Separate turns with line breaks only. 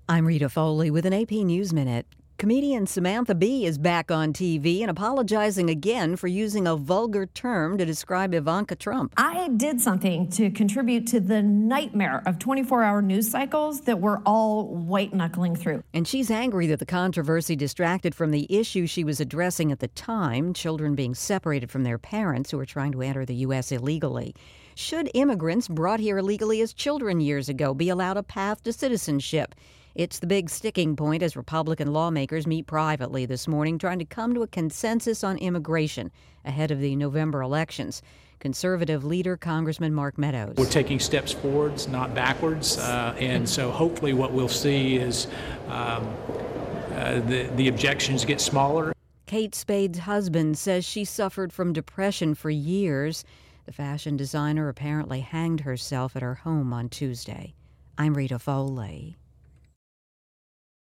I'm Rita Foley with an AP News Minute. Comedian Samantha Bee is back on TV and apologizing again for using a vulgar term to describe Ivanka Trump.
I did something to contribute to the nightmare of 24-hour news cycles that we're all white-knuckling through.
And she's angry that the controversy distracted from the issue she was addressing at the time, children being separated from their parents who are trying to enter the U.S. illegally. Should immigrants brought here illegally as children years ago be allowed a path to citizenship? It's the big sticking point as Republican lawmakers meet privately this morning trying to come to a consensus on immigration ahead of the November elections. Conservative leader Congressman Mark Meadows.
We're taking steps forwards, not backwards, and so hopefully what we'll see is the objections get smaller.
Kate Spade's husband says she suffered from depression for years. The fashion designer apparently hanged herself at her home on Tuesday. I'm Rita Foley.